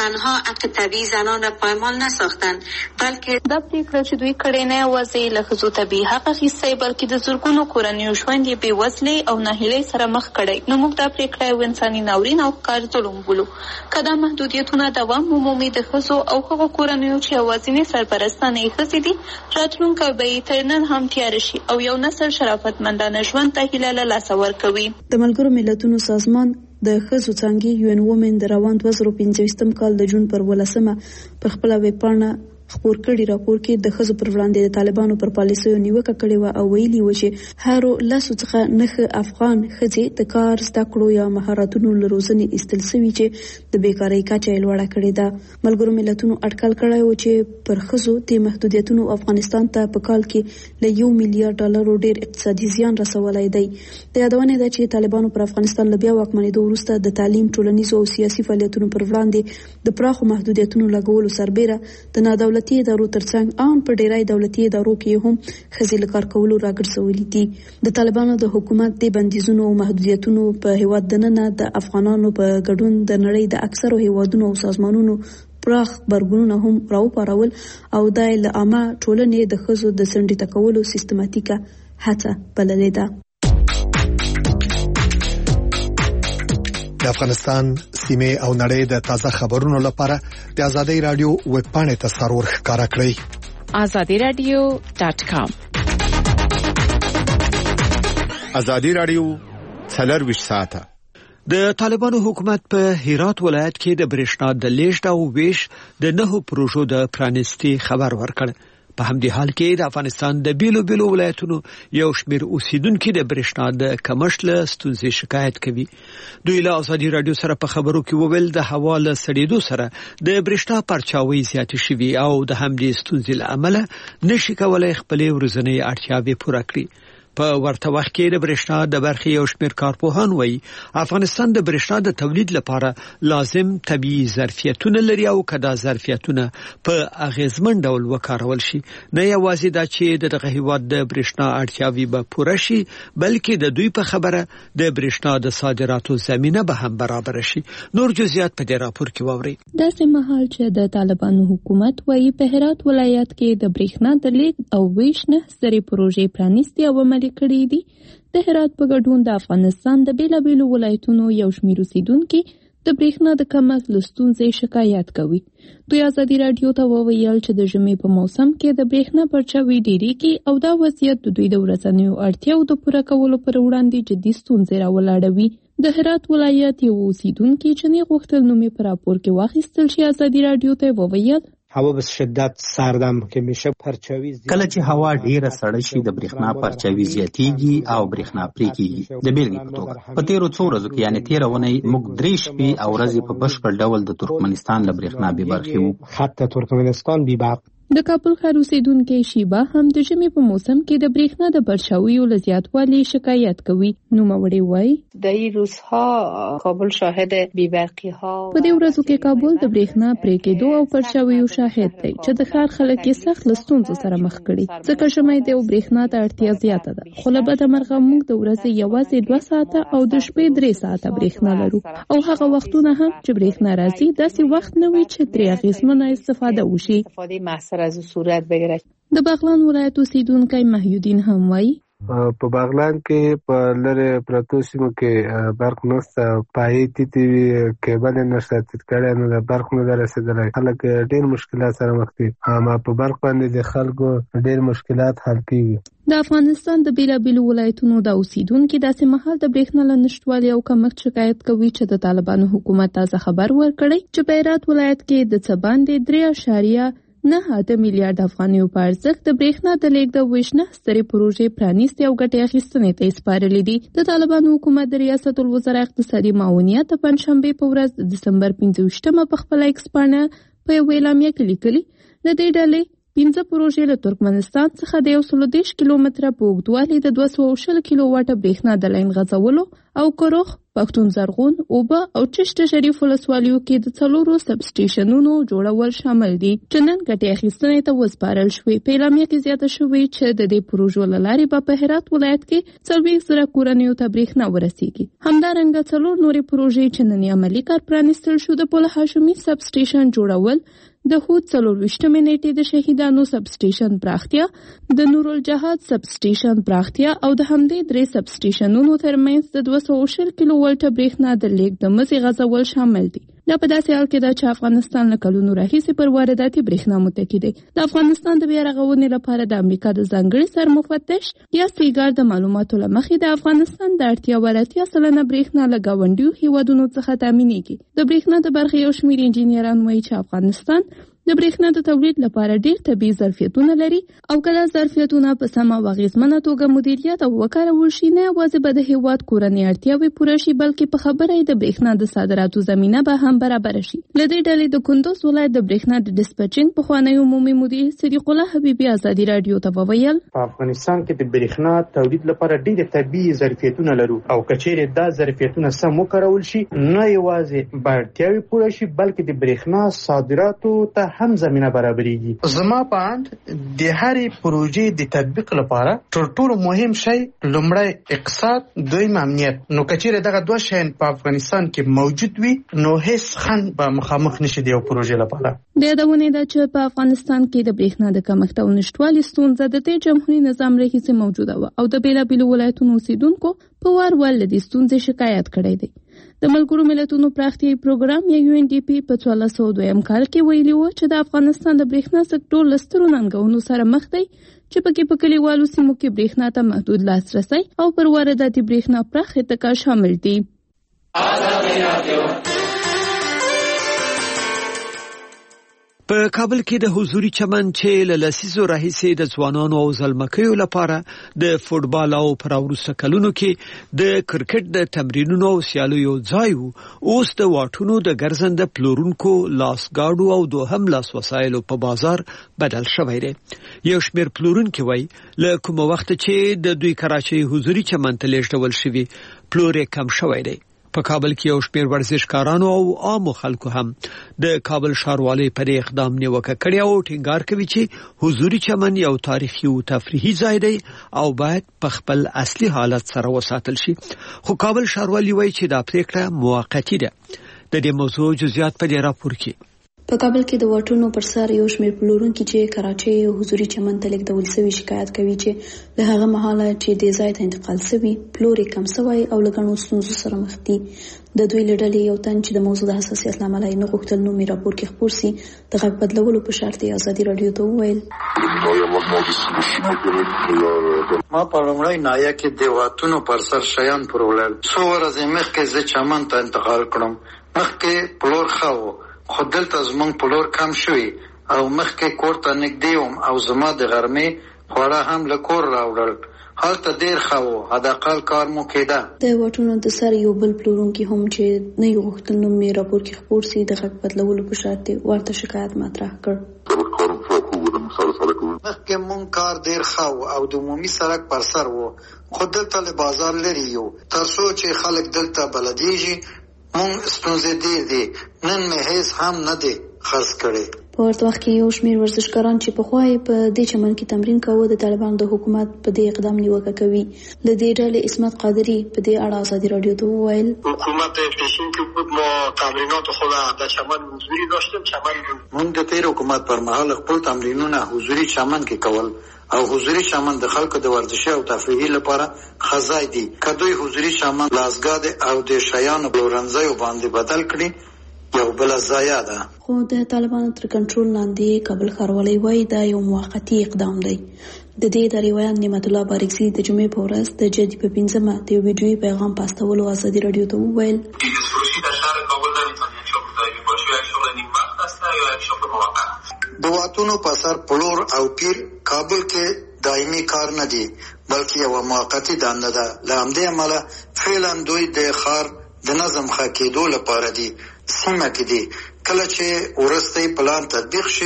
تنها حق طبیعی زنان را پایمال نساختند، بلکه دا پریکړه چې دوی کړې نه یوازې له ښځو طبیعي حق اخیستی بلکې د زرګونو کورنیو ژوند یې بېوزلۍ او ناهیلۍ سره مخ کړی. نو موږ دا پریکړه یو انساني ناورین او ښکار ظلم بولو. که دا محدودیتونه دوام ومومي د ښځو او هغو کورنیو چې یوازینۍ سرپرستانه یې ښځې دي، راتلونکی به یې تر نن هم تیاره شي او یو نسل شرافتمندانه ژوند ته هیله له لاسه ورکوي. د ملګرو ملتونو سازمان د ښځو څانګې UN Women د روان 2025 کال د جون پر 18 په خپله ویبپاڼه خپور کړي راپور کې د ښځو پر وړاندې د طالبانو پر پالیسیو نیوکه کړې وه او ویلي و چې هرو لسو څخه 9 افغان ښځې د کار زده کړو یا مهارتونو له روزنې ایستل سوي چې د بیکارۍ کچه یې لوړه کړې ده. ملګرو ملتونو اټکل کړی و چې پر ښځو د محدودیتونو افغانستان ته په کال کې له $1 میلیارډ ډېر اقتصادي زیان رسولی دی. د یادونې ده چې طالبانو پر افغانستان له بیا واکمنېدو وروسته د تعلیم، ټولنیزو او سیاسي فعالیتونو پر وړاندې د پراخو محدودیتونو لګولو سربیره د نادولتي ادارو ترڅنګ ان په ډیری دولتي ادارو کې هم ښځې له کار کولو راګرځولي دي. د طالبانو د حکومت د بندیزونو او محدودیتونو په هیواد دننه د افغانانو په ګډون د نړۍ د اکثرو هیوادونو او سازمانونو پراخ برګونونه هم راوپارول او د عامه ټولنې د ښځو د سنډي تکولو سیستماتیکه هڅه بللې ده. د افغانستان سیمه او نړۍ د تازه خبرونو لپاره د آزادۍ رادیو ویب پاڼې ته سرور ښکارا کړئ. azadiradio.com. آزادۍ رادیو 24 ساعته. د طالبانو حکومت په هرات ولایت کې د برېښنا د لیږد او ویش د 9 پروژو د پرانیستي خبر ورکړ. په همدې حال کې د افغانستان د بیلو ولایتونو یو شمېر اوسیدونکو د برېښنا د کمښت له ستونزې شکایت کوي. دوی له آزادۍ رادیو سره په خبرو کې وویل د هوا له سړېدو سره د برېښنا پرچاوۍ زیاتې شوي او د همدې ستونزې له امله نشي کولای خپلې ورځنۍ اړتیاوې پوره کړي. په ورته وخت کې د برېښنا د برخې یو شمېر کارپوهان وایي افغانستان د برېښنا د تولید لپاره لازم طبیعي ظرفیتونه لري او که دا ظرفیتونه په اغیزمن ډول وکارول شي نه یوازې دا چې دغه هیواد د برېښنا اړتیاوې به پوره شي بلکې د دوی په خبره د برېښنا د صادراتو زمینه به هم برابر شي. نور جزئیات په دې راپور کې واورئ. داسې مهال چې د طالبانو حکومت وایي په هرات ولایت کې د برېښنا د لیږد او ویش 9 سترې پروژې پرانیستي او کړي دي. د هرات په ګډون د افغانستان د بیلابیلو ولایتونو یو شمېر اوسیدونکي د برېښنا د کمښت له ستونزې شکایت کوي. دوی آزادۍ رادیو ته وویل چې د ژمي په موسم کې د برېښنا پرچاوي ډېریږي او دا وضعیت د دوی د ورځنیو اړتیاو د پوره کولو پر وړاندې جدي ستونزې راولاړوي. د هرات ولایت یو اوسیدونکي چې نه غوښتل نوم یې په راپور کې واخیستل شي آزادۍ رادیو ته وویل هوا به شدت سردم که میشه پرچاوی کله چې هوا ډیره سړه شي د برېښنا پرچاوي زیاتیږي او برېښنا پرې کیږي. د بیلګې په توګه په تیرو څو ورځو کې یعنی 13 اونۍ موږ 3 شپې او ورځې په بشپړ ډول د ترکمنستان له برېښنا بې برخې وو. خط ترکمنستان بې برق. د کابل ښار اوسیدونکي شیبه هم د ژمي په موسم کې د برېښنا د پرچاویو له زیاتوالي شکایت کوي. نوموړی وایي د این روزها کابل شاهد بی‌برقی ها په دې ورځو کې کابل د برېښنا پرې کېدو او پرچاویو شاهد دی چې د ښار خلک یې سخت له ستونزو سره مخ کړي ځکه ژمی دی او برېښنا ته اړتیا زیاته ده. خو له بده مرغه موږ د ورځې یوازې 2 ساعته او د شپې 3 ساعته برېښنا لرو او هغه وختونه هم چې برېښنا راځي داسې وخت نه وي چې ترې اغېزمنه استفاده وشي. از صورت بگیره. د بغلان ولایت اوسیدونکی محیودین هم وایي په بغلان کې په لره پرتو سیمو کې برق نشته، پای تیتی کېبل نشته، تذکرې نه د برق نه رسیدلای، خلک ډېر مشکلات سره مخ دي. اما په برق باندې د خلکو ډېر مشکلات حل کیږي. د افغانستان د بیلابیلو ولایتونو د اوسیدونکو داسې مهال د برېښنا له نشتوالي او کمښت شکایت کوي چې د طالبانو حکومت تازه خبر ورکړی چې په هرات ولایت کې د څه باندې 3.9 میلیارډ افغانیو په ارزښت د برېښنا د لیږد او ویش 9 سترې پروژې پرانیستې او ګټې اخیستنې ته یې سپارلې دي. د طالبانو حکومت د ریاست الوزرا اقتصادي معاونیت د پنجشنبې په ورځ د دسمبر 25 په خپله ایکس پاڼه په یوه اعلامیه کې لیکلي د دې ډلې 15 پروژې له ترکمنستان څخه د 130 کیلومتره په اوږدوالي د 220 کیلو واټه برېښنا د لاین غځولو او کروخ، پښتون زرغون، اوبه او چشت شریف ولسوالیو کې د 4 سب سټیشنونو جوړول شامل دي چې نن ګټې اخیستنې ته وسپارل شوې. په اعلامیه کې زیاته شوې چې د دې پروژو له لارې به په هرات ولایت کې 40,000 کورنیو ته برېښنا ورسیږي. همدارنګه 4 نورې پروژې چې نن عملي کار پرانیستل شو د پل هاشمي سب سټیشن جوړول، د هود 24مې نیټې د شهیدانو سب سټیشن پراختیا، د نورالجهاد سب سټیشن پراختیا او د همدې 3 سب سټیشنونو ترمنځ د 220 کیلو ولټه برېښنا د لیږد د مزي غځول شامل دي. دا په داسې حال کې ده چې افغانستان له کلونو راهیسې پر وارداتي برېښنا متکی دی. د افغانستان د بیا رغونې لپاره د امریکا د ځانګړي سرمفتش یا سیګار د معلوماتو له مخې د افغانستان د 80% برېښنا له ګاونډیو هیوادونو څخه تامینېږي. د برېښنا د برخې یو شمېر انجینران وایي چې افغانستان د برېښنا د تولید لپاره ډېر طبیعي ظرفیتونه لري او کله ظرفیتونه په سمه او اغېزمنه توګه مدیریت او وکارول شي، نه یوازې به د هېواد کورنۍ اړتیاوې پوره شي، بلکې په خبره یې د برېښنا د صادراتو زمینه به هم برابره شي. له دې ډلې د کندوز ولایت د برېښنا د ډسپچینګ پخوانی عمومي مدیر صدیق الله حبیبي ازادي رادیو ته وویل، په افغانستان کې د برېښنا تولید لپاره ډېر طبیعي ظرفیتونه لرو او کچېرې دا ظرفیتونه سم وکارول شي، نه یوازې به اړتیاوې پوره شي، بلکې د برېښنا صادراتو ته هم زمینه برابرېږي. زما په اند د هرې پروژې د تطبیق لپاره تر ټولو مهم شی لومړی اقتصاد، دویم امنیت. نو کچېرې دغه دوه شیان په افغانستان کې موجود وي، نو هیڅ خنډ به مخامخ نشي د یو پروژې لپاره. د یادونې ده چې په افغانستان کې د برېښنا د کمښت او نشتوالي ستونزه د دې جمهوریت نظام راهیسې موجوده وه او د بېلابېلو ولایتونو اوسېدونکو په وار له دې ستونزې شکایت کړی دی. د ملګرو ملتونو پراختیایي پروګرام یا UNDP په 1402 کال کې ویلي و چې د افغانستان د برېښنا سکتور له سترو ننګونو سره مخ دی چې پکې په کلیوالو سیمو کې برېښنا ته محدود لاسرسی او پر وارداتي برېښنا پراخ اتکا شامل دي. په کابل کې د حضوري چمن چې له لسیزو راهیسې د ځوانانو او زلمکیو لپاره د فوټبال او پر وروسته کلونو کې د کرکټ د تمرینونو او سیالیو ځای اوس د واټونو د ګرځنده پلورونکو لاسګاډو او دوهم لاس وسایلو په بازار بدل شوی دی. یو شمېر پلورونکي وایي له کوم وخت چې د دوی کراچۍ حضوري چمن ته لیږدول شوي پلور کم شوی دی. په کابل کې یو شمېر ورزشکارانو او عامو خلکو هم د کابل ښاروالۍ پر اقدام نیوکه کړې او ټینګار کوي چې حضوري چمن یو تاریخي او تفریحي ځای دی او باید په خپل اصلي حالت سره وساتل شي. خو کابل ښاروالۍ وایي چې دا پریکړه موقتی ده. د دې موضوع جزئیات په دې راپور کې. په کابل کې د واټونو پر سر یو شمېر پلورونکي چې کراچۍ او حضوري چمن ته لیږدول شوي شکایت کوي چې له هغه مهاله چې دې ځای ته انتقال شوي پلور یې کم شوی او له ګڼو ستونزو سره مخ دي. د دوی له ډلې یو تن چې د موضوع د حساسیت له امله یې نه غوښتل نوم یې راپور کې خپور سي د غږ بدلولو په شرط یې ازادي راډیو ته وویل، ما په لومړۍ ناحیه کې د واټونو پر سر شیان پلورل. څو ورځې مخکې زه چمن ته انتقال کړم. مخکې پلور ښه و، خو دلته زمونږ پلور کم شوي او مخکې کور ته نږدې وم او زما د غرمې خواړه هم له کور راوړل. هلته ډېر ښه و، حداقل کار مو کېده. د واټونو د سر یو بل پلورونکي هم چې نه یې غوښتل نوم یې راپور کې خپور سي د غږ بدلولو په شرط یې ورته شکایت مطرح کړ. مخکې مونږ کار ډېر ښه و او د عمومي سړک پر سر و، خو دلته له بازار لرې یو. تر څو چې خلک دلته بلدېږي مونږ ستونزې ډېر دي. نن مې هیڅ هم نه دی خرڅ کړی. په ورته وخت کې یو شمېر ورزشکاران چې پخوا یې په دې چمن کې تمرین کاوه د طالبانو د حکومت په دې اقدام نیوکه کوي. له دې ډلې عصمت قادري په دې اړه ازادي راډیو ته وویل، حکومت پیشین کې ما تمرینات خود در چمن حضوری داشتیم. مونږ د تیر حکومت پر مهال خپل تمرینونه حضوري چمن کې کول او حضوري چمن د خلکو د ورزشي او تفریحي لپاره خزای دي. که دوی حضوري چمن لاسګاد او د شیانو پلورنځیو باندې بدل کړي یو بل ضایع ده. خو د طالبانو تر کنټرول لاندې کابل ښاروالۍ وایي دا یو موقتي اقدام دی. د دې د روایت نعمت الله بارکزي د جمعې په ورځ د جدي په 15مه د یو ویډیویي پیغام په استولو ازادي راډیو ته وویل، د واټونو په سر پلور او پیر کابل کې دایمي کار نه دی بلکې یو موقتي دنده ده. له همدې امله فعلا دوی د ښار د نظم ښه کېدو لپاره دي سیمه کې دي. کله چې وروستی پلان تطبیق شي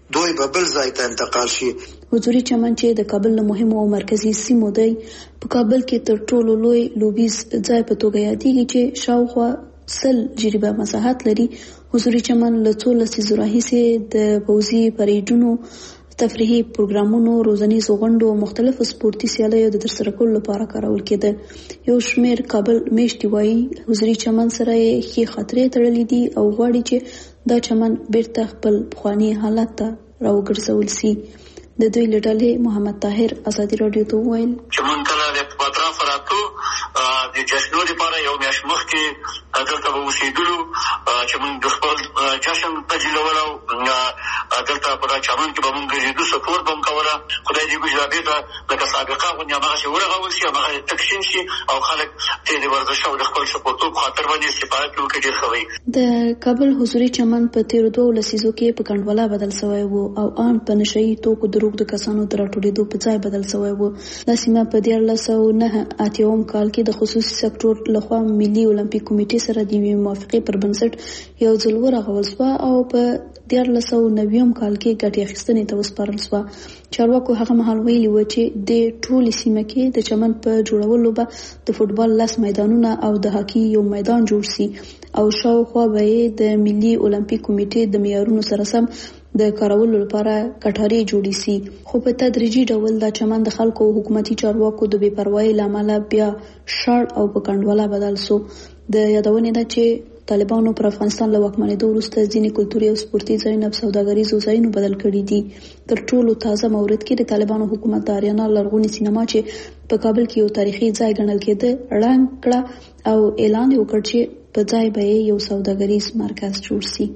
دوی به بل ځای ته انتقال شي. حضوري چمن چې د کابل له مهمو او مرکزي سیمو دی په کابل کې تر ټولو لوی لوبیز ځای په توګه یادېږي چې شاوخوا 100 جریبه مساحت لري. حضوري چمن له څو لسیزو راهیسې د پوځي پریډونو، تفریحي پروګرامونو، روزنیزو غونډو او مختلفو سپورتي سیالیو د ترسره کولو لپاره کارول کېده. یو شمېر کابل میشتي وایي حضوري چمن سره یې ښې خاطرې تړلې دي او غواړي چې دا چمن بیرته خپل پخواني حالت ته راوګرځول سي. د دوی له ډلې محمد طاهر ازادي راډیو ته وویل چې مونږ کله د اطراف راتلو د جشنو لپاره یو میاشت مخکې دلته به اوسېدلو چې مونږ د خپل جشن تجلیلول او دلته په دا چمن کې به مونږ ګرځېدو، سپورت به مو کوله. خدای دې وکړي دا بېرته لکه سابقه غوندې هماغسې ورغول شي، هماغسې تقسیم شي او خلک د ورزش او د خپل سپورتو په خاطر باندې استفاده کړي وکړي. ډېر ښه وي. د کابل حضوري چمن په تېرو 2 لسیزو کې په کنډواله بدل شوی و او ان په نشهیي توکو د کسانو د راټولېدو په ځای بدل شوی و. دا سیمه په 1989 کال کې د خصوصي سکتور لخوا ملي اولمپیک کمیټې سره د یوې موافقې پر بنسټ یو ځل ورغول شوه او په 1990 کال کې ګټې اخیستنې ته وسپارل شوه. چارواکو هغه مهال ویلي و چې د ټولې سیمه کې د چمن په جوړولو به د فوټبال 10 میدانونه او د هاکي یو میدان جوړ شي او شاوخوا به د ملي اولمپیک کمیټې د معیارونو سره سم د کارولو لپاره کټارې جوړې سي. خو په تدریجي ډول دا چمن د خلکو او حکومتي چارواکو د بې پروايي له امله بیا شړ او په کنډواله بدل شو. د یادونې ده چې طالبانو پر افغانستان له واکمنېدو وروسته ځینې کلتوري او سپورتي ځایونه په سوداګریزو ځایونو بدل کړي دي. تر ټولو تازه مورد کې د طالبانو حکومت د آریانا لرغونې سینما چې په کابل کې یو تاریخي ځای ګڼل کېده ړنګ کړه او اعلان وکړ چې په ځای به یو سوداګریز مرکز جوړ شي.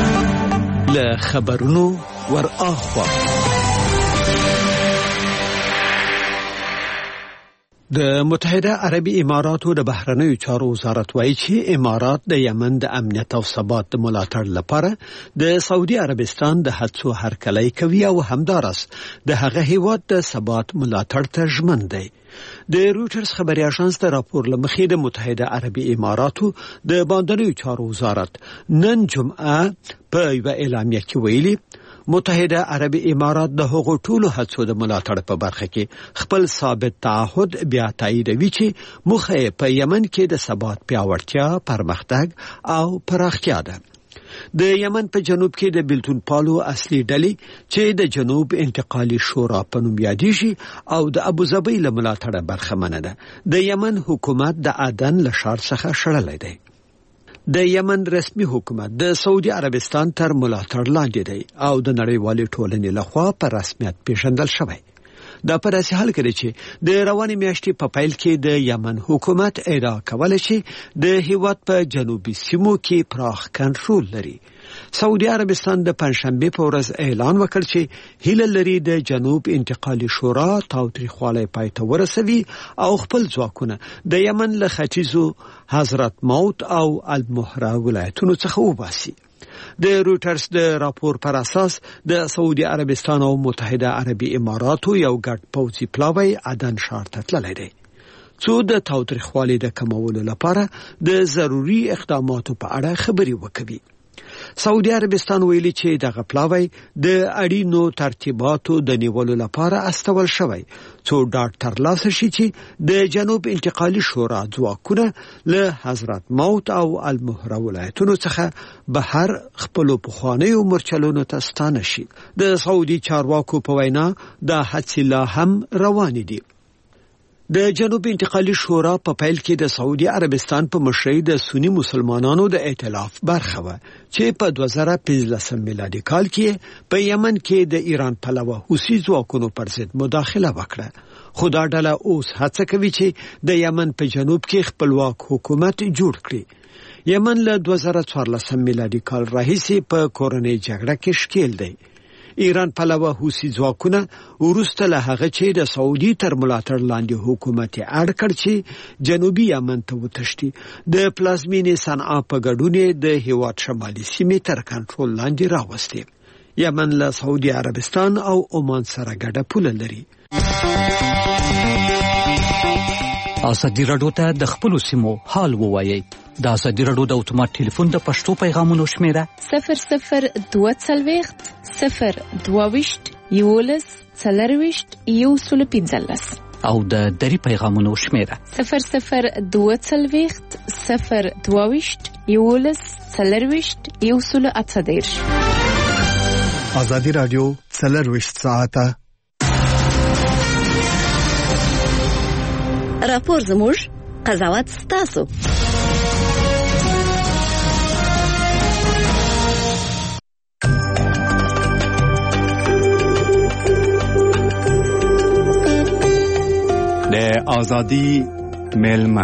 له خبرونو ور اخوا د متحده عربي اماراتو د بهرنیو چارو وزارت وایي چې امارات د یمن د امنیت او ثبات د ملاتړ لپاره د سعودي عربستان د هڅو هرکلی کوي او همدارس د هغه هیواد د ثبات ملاتړ ته ژمن دی. د رویټرز خبري اژانس د راپور لمخې د متحده عربي اماراتو د باندنیو چارو وزارت نن جمعه په یو اعلامیه کې ویلي متحده عربي امارات د هغو ټولو هڅو د ملاتړ په برخه کې خپل ثابت تعهد بیا تاییدوي چې موخه په یمن کې د ثبات پیاوړتیا، پرمختګ او پراختیا ده. د یمن په جنوب کې د بیلتون پالو اصلي ډلې چې د جنوب انتقالي شورا په نوم یادېږي او د ابوظبي له ملاتړه برخمنه ده. د یمن حکومت د عدن له ښار څخه شړلی دی. د یمن رسمي حکومت د سعودي عربستان تر ملاتړ لاندې دی او د نړیوالې ټولنې لخوا په رسمیت پیژندل شوی. دا په داسې حال کې چې د روانې میاشتې په پیل کې د یمن حکومت ادعا کوله چې د هیواد په جنوبي سیمو کې پراخ کنټرول لري. سعودي عربستان د پنځشنبه په ورځ اعلان وکړ چې هیله لري د جنوب انتقالي شورا تاوتریخوالی پای ته ورسوي او خپل ځواکونه د یمن له ختیځو حضرت موت او المهره ولایتونو څخه وباسي. د رویټرز د راپور پر اساس د سعودي عربستان او متحده عربي اماراتو یو ګډ پوځي پلاوی عدن ښار ته تللی دی څو د تاوتریخوالي د کمولو لپاره د ضروري اقداماتو په اړه خبرې وکړي. سعودي عربستان ویلي چې دغه پلاوی د اړینو ترتیباتو د نیولو لپاره استول شوی څو ډاډ ترلاسه شي چې د جنوب انتقالي شورا ځواکونه له حضرت موت او المهره ولایتونو څخه بهر خپل پخوانیو مرچلونو ته ستانه شي. د سعودي چارواکو په وینا دا هڅې لا هم روانې دي. د جنوب انتقالي شورا په پیل کې د سعودي عربستان په مشرۍ د سنی مسلمانانو د ائتلاف برخه و چې په 2015 میلادي کال کې په یمن کې د ایران پلوه حوثي ځواکونو پر ضد مداخله وکړه. خو دا ډله اوس هڅه کوي چې د یمن په جنوب کې خپلواک حکومت جوړ کړي. یمن له 2014 میلادي کال راهیسې په کورنۍ جګړه کې ښکېل دی. ایران پلوه حوثي ځواکونه وروسته له هغه چې د سعودي تر ملاتړ لاندې حکومت اړ کړ چې جنوبي یمن ته وتښتي. د پلازمینې صنعا په ګډون د هیواد شمالي سیمې تر کنټرول لاندې راوستي. یمن له سعودي عربستان او عمان سره ګډه پوله لري. ازادي راډیو ته د خپلو سیمو حال ووایي. د ازادي راډیو د اتومات ټلیفون د پښتو پیغامونو شمیره 0022 022 11 115 او د دری پیغامونو شمیره 0022 022 11 ازادي راډیو 24 ساعته راپور زموږ قضاوت ستاسو. د ازادي ملما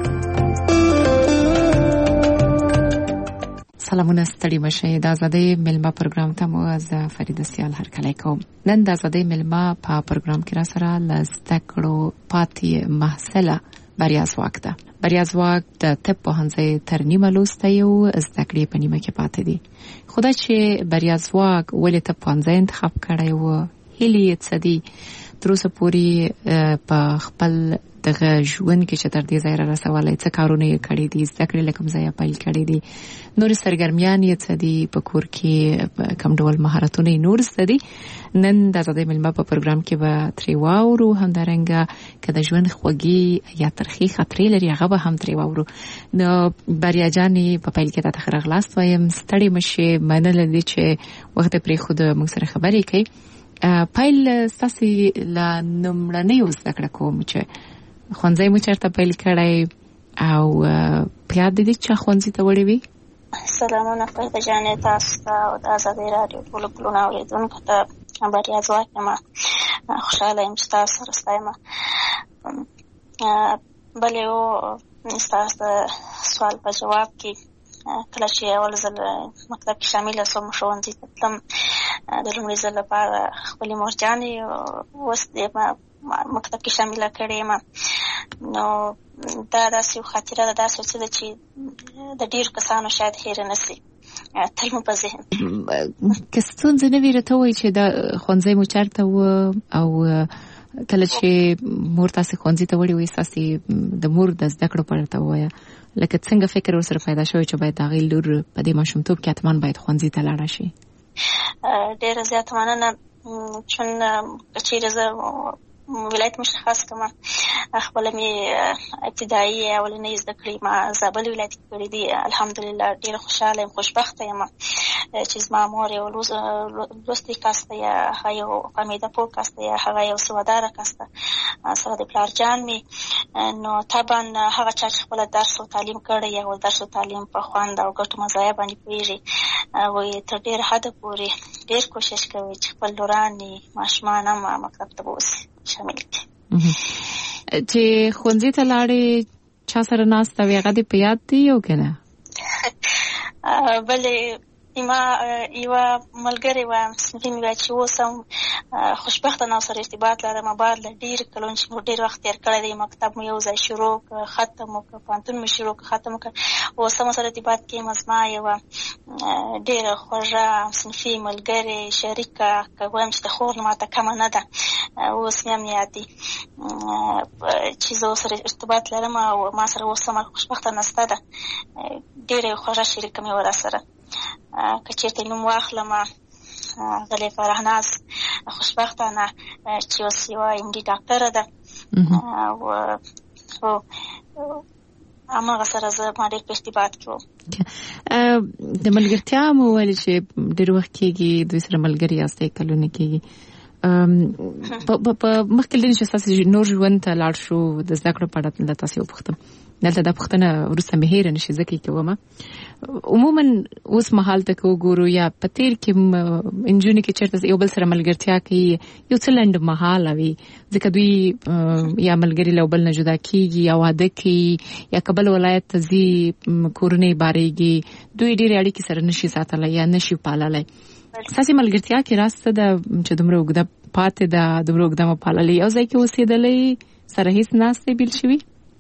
سلامونه ستړي مشه. د ازادي ملما پروګرام ته مو از فرید سیال هرکلی کوم. نن د ازادي ملما په پروګرام کې را سره لستکړو پاتې محصله بریا ځواک ده. بریا ځواک د طب پوهنځي تر نیمه لوسته یو زده کړې په نیمه کې پاتې دي. خدای چې بریا ځواک ولې طب پوهنځي انتخاب کړی و هیلې څه دي تر اوسه پورې په خپل دغه ژوند کې چې تر دې ځای را رسولی څه کارونه یې کړي دي، زده کړې له کوم ځایه پیل کړي دي، نورې سرګرمیان یې څه دي، په کور کې کوم ډول مهارتونه یې نور څه دي. نن د ازادۍ ملما په پروګرام کې به ترې واورو. همدارنګه که د ژوند خوږې یا ترخې خاطرې لري هغه به هم ترې واورو. نو بریا جانې په پیل کې تاته ښه راغلاست وایم. ستړې مشې، مننه دې چې وخت یې پرېښود موږ سره خبرې کوي. پیل ستاسې له لومړنیو زده کړه کوم چې ښوونځی مو چېرته پیل کړی او په یاد دې چې ښوونځي ته وړې وي؟ سلامونه فرده جانې، تاسو ته او د ازادۍ راډیو ټولو پلونه اورېدونکو ته بریا ځواک یم. خوشحاله یم چې تاسو سره ستایم. بل یو ستاسو د سوال په جواب کې کله چې اول ځل مکتب کې شامله شوم، ښوونځي ته تلم، د لومړي ځل لپاره خپلې مورجانې اوس مکتب کې شامله کړې یم. نو دا داسې یو خاطره ده، داسې څه ده چې د ډېرو کسانو شاید هېره نه شي، تل مو په ذهن. که ستونزه نه وي راته ووایي چې دا ښوونځی مو چېرته و او کله چې مور تاسې ښوونځي ته وړې وي ستاسې د مور د زده کړو په اړه ته ووایه، لکه څنګه فکر ورسره پیدا شوی چې باید د هغې لور په دې ماشومتوب کې حتما باید ښوونځي ته لاړه شي؟ ډېره زیاته مننه. چون که چېرې زه ولایت مشخص کړم، خپله مې ابتدایي اولنۍ زده کړې ما زابل ولایت کې کړې دي. الحمدلله ډېره خوشحاله یم، خوشبخته یم چې زما مور یو لوستی کس ده، یا هغه یو فهمیده پوه کس ده، یا هغه یو سوداره کس ده، سره د پلار جان مې. نو طبعا هغه چا چې خپله درس و تعلیم کړی یا درس و تعلیم په خوند او ګټو مزایه باندې پوهېږي، وایي تر ډېر حده پورې ډېر کوشش کوي چې خپل لورانې ماشومان هم مکتب ته بوځي، شامل کړي. چې ښوونځي ته لاړې چا سره ناسته وې هغه دې په یاد دي او که نه؟ بلې ما یوه ملګرې وه، صنفي مې وه چې اوس هم خوشبخته نه سره ارتباط لرم. بعد له ډېر کلونو چې مو ډېر وخت تېر کړی دی، مکتب مو یو ځای شروع کړ، ختم وکړ، پوهنتون مې شروع کړ، ختم وکړ، اوس هم سره ارتباط کې یم. زما یوه ډېره خوږه صنفي ملګرې شریکه، که وایم چې د خور نه ماته کمه نه ده، اوس مې هم یاد دي چې زه ورسره ارتباط لرم او ما سره اوس هم خوشبخته نسته ده. ډېره خوږه شریکه مې وه راسره. که چېرته نوم واخلم، غلې فرهناز خوشبختانه چې اوس یوه MD ډاکټره ده، او هماغه سره زه ما ډېر په ارتباط کې وم. د ملګرتیا مو ویل چې ډېر وخت کېږي دوی سره ملګري یاستئ، کلونه کېږي. په مخکې له دې چې ستاسې نور ژوند ته لاړ شو، د زده کړو په اړه له تاسې وپوښتم. دلته دا پوښتنه وروسته مې هېره نه شي ځکه یې کومه. عموما اوس مهال ته که وګورو یا په تېر کې نجونې کې چېرته یو بل سره ملګرتیا کوي، یو څه لنډ مهاله وي، ځکه دوی یا ملګري له بل نه جدا کېږي یا واده کوي یا که بل ولایت ته ځي، کورونه یې بارېږي، دوی ډېرې اړیکې سره نشي ساتلی یا نشي پاللی. ستاسې ملګرتیا کې راسته ده چې دومره اوږده پاتې ده، دومره اوږده مو پاللې، یو ځای کې اوسېدلی، سره هېڅ ناستې بیل شوي؟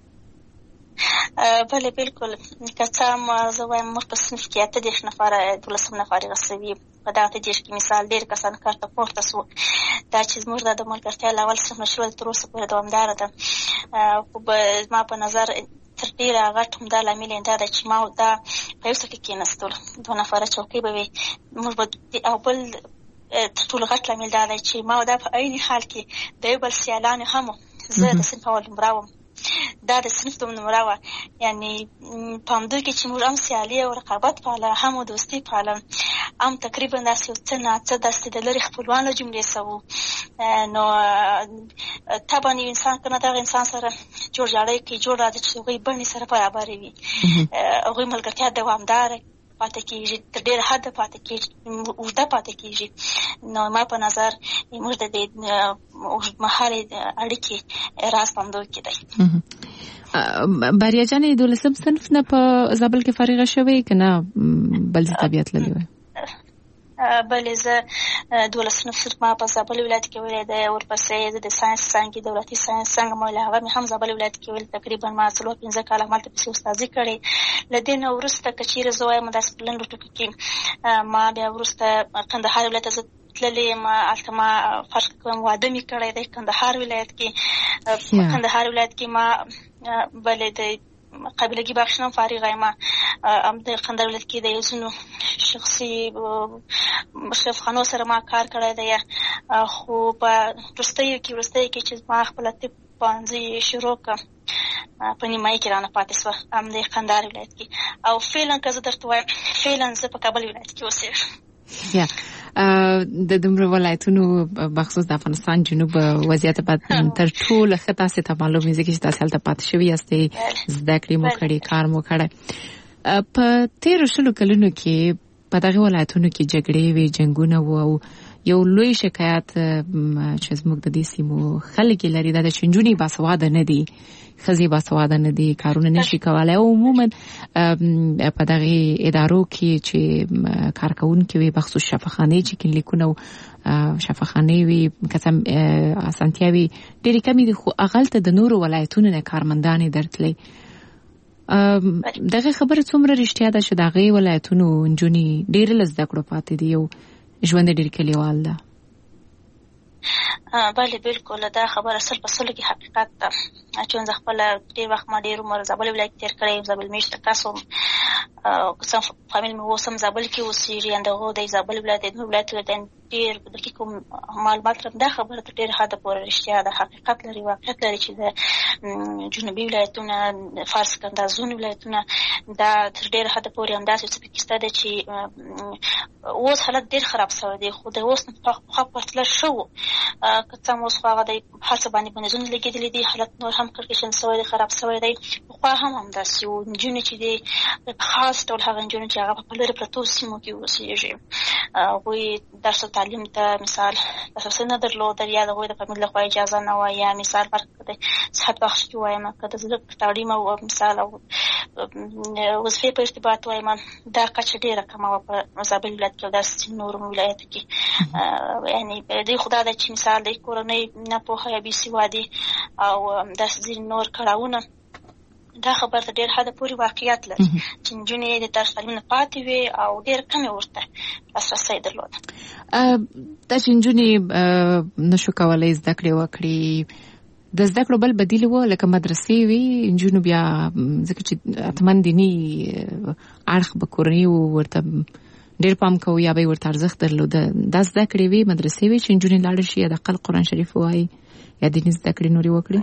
بله بالکل. که څه هم زه وایم موږ په صنف کې 8 نفره 12 نفرې رسوي، په دغه 8 کې مثال ډېر کسان کار ته پورته سو. دا چې زموږ د ملګرتیا له اول صنف نه شروع تر اوسه پورې دوامداره ده. خو زما په نظر تر ډیره غټ همدا لامل دا ده چې ما دا په یو څه کې کېناستلو 2 نفره چوکۍ به وي موږ به او بل تر ټولو غټ لامل دا دی چې ما دا په عین حال کې د یو بل سیالانو هم زه د صنف اول نمره وم دا د صنف دوم نمره وه یعنې په همدوی کې چې موږ هم سیالي او رقابت پاله هم دوستي پاله هم تقریبا داسې یو څه ناڅه داسې د لرې خپلوان له جملې څه وو نو طبعا یو انسان که نه دغه انسان سره جوړجاړی کوي جوړ راځي چې هغوی بڼې سره برابرې وي هغوی ملګرتیا دوامداره پاتې کېږي تر ډېره حده پاتې کېږي اوږده پاتې کېږي نو ما په نظر موږ د دې اوږدمهالې اړیکې راز په همدغه کې دی بریا جانې 12 صنف نه په زابل کې فارغه شوې که نه بل ځای طبیعت تللې وې بلې زه 12 صنف ما په زابل ولایت کې ویلی دی ورپسې زه د ساینس څانګې دولتي ساینس څانګه مو له هغه مې هم زابل ولایت کې ویل تقریبا ما 4-5 کاله همالته پسې استادي کړې له دې نه وروسته که چېرې زه وایم داسې په لنډو ټکو کې ما بیا وروسته کندهار ولایت ته زه تللې ما هلته ما فرق کوم واده مې کړی دی کندهار ولایت کې کندهار ولایت کې ما بلې د قابلګي بخش نه فارغه یم هم د کندهار ولایت کې د یو ځینو شخصي مشرفخانو سره ما کار کړی دی خو په وروستیو کې چې ما خپله طب پوهنځي شروع کړه په نیمایي کې رانه پاتې شوه هم د کندهار ولایت کې او فعلا که زه درته وایم فعلا زه په کابل ولایت کې اوسېږم د دومره ولایتونو بخصوص د افغانستان جنوب وضعیت بعد تر ټولو ښه تاسې ته معلوم وي ځکه چې تاسې هلته پاتې شوي یاستئ زده کړې مو کړې کار مو کړی په تېرو 20 کلونو کې په دغه ولایتونو کې جګړې وې جنګونه وو او یو لوی شکایت چې زموږ د دې سیمو خلک لري دا چې نجونې باسواده نه دي ښځې باسواده نه دي کارونه نشي کولی او عموما په دغه ادارو کې چې کارکوونکي وي بخصوص شفاخانې چې کلینیکونه او شفاخانې وي قسم اسانتیاوي ډېرې کمې دي خو هغلته د نورو ولایتونو نه کارمندانې درتلي دغه خبره څومره رښتیا ده چې دغه ولایتونو نجونې ډېرې له زده کړو پاتې دي او ژوند ډېر کلیوال ده بله بالکل دا خبره 100% کې حقیقت ده چې زه خپله ډېر وخت ما ډېر عمر زابل ولایت تېر کړی زابل میشته کس وم قسم فامیل مې اوس هم زابل کې اوسېږي همدغه دی زابل ولایت د ولایت ډېر دقیق معلومات لرم دا خبره تر ډېره حده پورې رښتیا ده حقیقت لري واقعیت لري چې د جنوبي ولایتونه فارس کندازون ولایتونه دا تر ډېره حده پورې همداسې څه پکې شته ده چې اوس حالت ډېر خراب شوی دی خو د اوس نه پخوا پرتله ښه و که څه هم اوس خو هغه دی هر څه باندې بندیزونه لګېدلي دي حالت نور هم کړکېشن شوی دی خراب شوی دی پخوا هم همداسې و نجونې چې دی په خاص ډول هغه نجونې چې هغه په لرې پرتو سیمو کې اوسېږي هغوی درس او تعلیم ته مثال لاسرسی نه درلودل یا د هغوی د فامیل لخوا اجازه نه وه یا مثال فرق د صحت بخش کې وایم که د زړه تعلیم او مثال او وظیفې په ارتباط وایم دا کچه ډېره کمه وه په زابل ولایت کې او داسې نورو ولایتو کې یعنې دوی خو دا ده چې مثال د کورنۍ ناپوهه یا بېسوادي او داسې ځینې نور کړاوونه دا خبر ته ډېر حده پورې واقعیت لري چې نجونې د درس تعلیم نه پاتې وې او ډېر کمې ورته لاسرسی درلوده دا چې نجونې نشو کولی زده کړې وکړي د زده کړو بل بدیل و لکه مدرسې وي نجونو بیا ځکه چې حتما دیني اړخ به کورنۍ ورته ډېر پام کوو یا به یې ورته ارزښت درلوده دا زده کړې وي مدرسې وي چې نجونې لاړې شي یا د اقل قرآن شریف ووایي یا دیني زده کړې نورې وکړي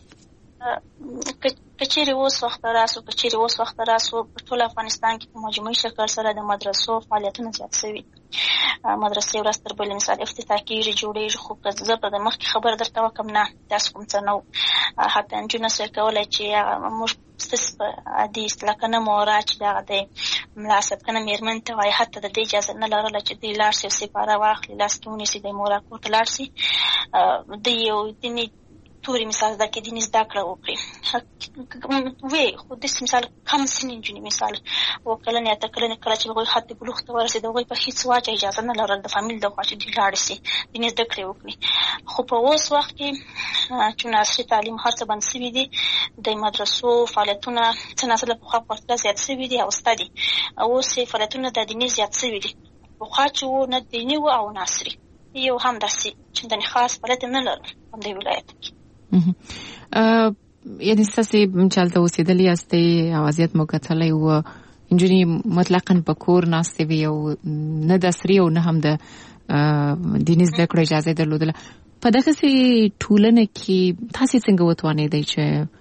که چیرې اوس وخت راسو په ټول افغانستان کې په مجموعي شکل سره د مدرسو فعالیتونه زیات شوي مدرسې ورځ تر بلې مثال افتتاح کېږي جوړېږي خو که زه به د مخکې خبره درته وکړم نه داسې کوم څه نه و حتی نجونې سوی کولی چې موږ ستاسې په عادي اصطلاح کنه مورا چې دغه دی ملا صاحب کنه مېرمن ته وایي حتی د دې اجازه نه لرله چې دوی لاړ شي او سپاره واخلي لاس کې ونیسي د مورا کور ته لاړ شي د یو دیني توري مثال زده کې دیني زده کړه وکړي وې خو داسې مثال کم سنې نجونې مثال اووه کلنې اته کلنې کله چې هغوی حد بلوغ ته ورسېد هغوی په هېڅ وجه اجازه نه لرله د فامیل لخوا چې دوی لاړې شي دیني زده کړې وکړي خو په اوس وخت کې چې عصري تعلیم هر څه بند شوي دي د مدرسو فعالیتونه څه ناڅه له پخوا په پرتله زیات شوي دي او شته دي اوس یې فعالیتونه د دیني زیات شوي دي پخوا چې و نه دیني و او نه عصري یو هم داسې چندانې خاص فعالیت نه لرل همدې ولایت کې یعنی ستاسې چالته اوسېدلې یاستئ اوازیت مو کتلی و نجونې مطلقاً په کور ناستې وي او نه د عصري او نه هم د دیني زده کړو اجازه درلودله. په دغسې ټولنه کې تاسې څنګه وتوانېدئ چې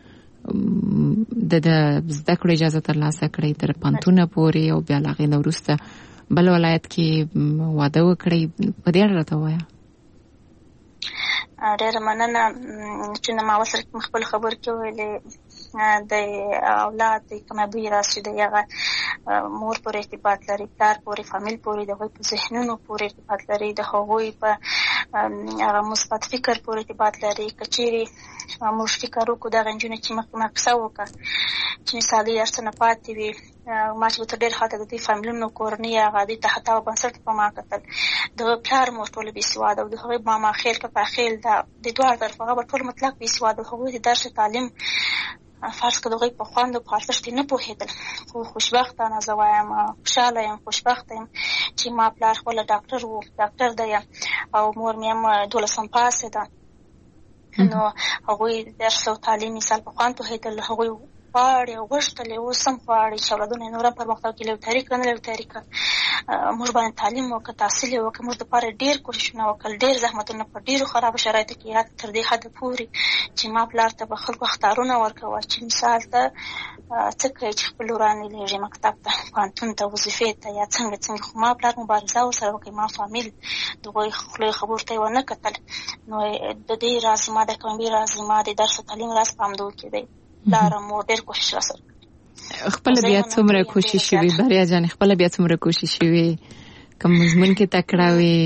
د زده کړو اجازه ترلاسه کړئ تر پوهنتونه پورې او بیا له هغې نه وروسته بل ولایت کې واده وکړئ؟ په دې اړه راته ووایه. ډېره مننه چې ما اوس سره خپل خبر کې ویلې د اولاد د کامیابۍ راز چې د هغه مور پورې ارتباط لري، پلار پورې، فامیل پورې، د هغوی په ذهنونو پورې ارتباط لري، د هغوی په هغه مثبت فکر پورې ارتباط لري. که چیرې موږ فکر وکړو دغه نجونې چې مخکې ما کیسه وکړه چې مثالي هر څه نه پاتې وي، ما چې تر ډېر حده د دوی فامیلونو کورنۍ هغه دوی ته حتی بنسټ په ما کتل، د هغوی پلار مور ټوله بېسواده او د هغوی ماما خیل که پخیل د دواړو طرف هغه به ټول مطلق بېسواده او هغوی د درس تعلیم فرض که د هغوی په خوند او په ارزښت نه پوهېدل. خو خوشبختانه زه وایم خوشحاله یم، خوشبخته یم چې ما پلار خپله ډاکټر و، ډاکټر دی او مور مې هم 12 پاسې ده. نو هغوی درس او تعلیم مثال په خوند پوهېدل، هغوی غواړي او غوښتل اوس هم غواړي چې اولادونه یې نور هم پرمختګ کړي، له تحریک نه له تحریکه موږ باندې تعلیم وکړو، تحصیل یې وکړو. موږ دپاره ډېر کوښښونه وکړل، ډېر زحمتونه په ډېرو خرابو شرایطو کې یاد تر دې حده پورې چې ما پلار ته به خلکو اخطارونه ورکوه چې مثال ته څه کوي چې خپل وران یې لېږي مکتب ته، پوهنتون ته، وظیفې ته یا څنګه. خو ما پلار مبارزه ورسره وکړي، ما فامیل د هغوی خولې خبرو ته یې ونه کتل. نو د دې راز ما د کامیابۍ راز ما د درس او تعلیم راز په همدغو کې دی. پلاره مور ډېر کوښښ راسره خپله بیا څومره کوشش شوي بریا جانې، خپله بیا څومره کوشش شوي که مضمون کې تکړه وي؟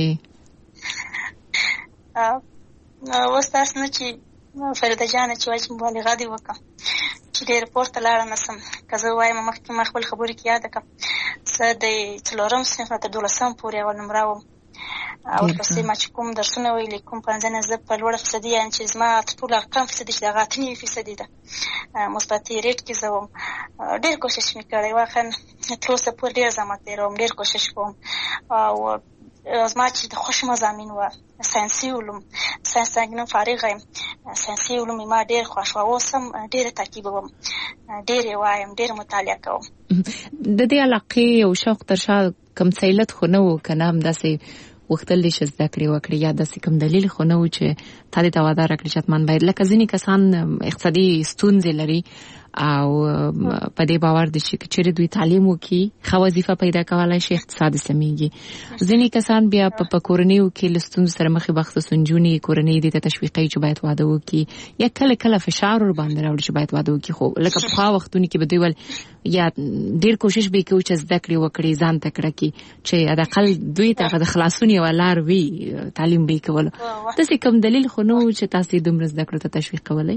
اوس داسې نه چې فریده جانه چې وایي چې مبالغه دې وکړه چې ډېر پورته لاړه نه سم. که زه وایم مخکې ما خپل خبرې کې یاده کړم، زه د 4 صنف نه تر 12 پورې اول نمره وم او ورپسې ما چې کوم درسونه ویلي کوم پنځنه زه په لوړه فیصدي یعنې چې زما تر ټولو کم فیصدي چې د هغه 98% ده مثبتي ریټ کې زه وم. ډېر کوښښ مې کړی، واقعا تر اوسه پورې ډېر زحمت تېروم، ډېر کوښښ کوم. او زما چې د خوښ مضامین وه ساینسي علوم، ساینس څنګه فارغه یم، ساینسي علوم ما ډېر خوښ وه. اوس هم ډېره تعقیبوم، ډېر یې وایم، ډېر مطالعه کوم. د دې علاقې او شوق تر شا کوم سیلت خو نه و که نه همداسې وختل دي چې زده کړې وکړي یا داسې کوم دلیل خو نه و چې تا دې ته وعده راکړي چې حتما باید؟ لکه ځینې کسان اقتصادي ستونزې لري او په دې باور دي چې چیرې دوی تعلیم وکړي ښه وظیفه پیدا کولی شي اقتصاد سمیږي. ځینې کسان بیا په کورنیو کې له ستونزو سره مخې بخصوص نجونې کورنۍ دې ته تشویقوي چې باید واده وکړي یا کله کله فشار ورباندې راوړي چې باید واده وکړي. خو لکه پخوا وختونو کې به دوی ول یا ډېر کوشش به یې کوي چې زده کړې وکړي، ځان تکړه کړي چې حداقل دوی ته د خلاصون یوه لار وي، تعلیم به یې کولو. داسې کوم دلیل خو نه و چې تاسې دومره زده کړو ته تشویق کولی؟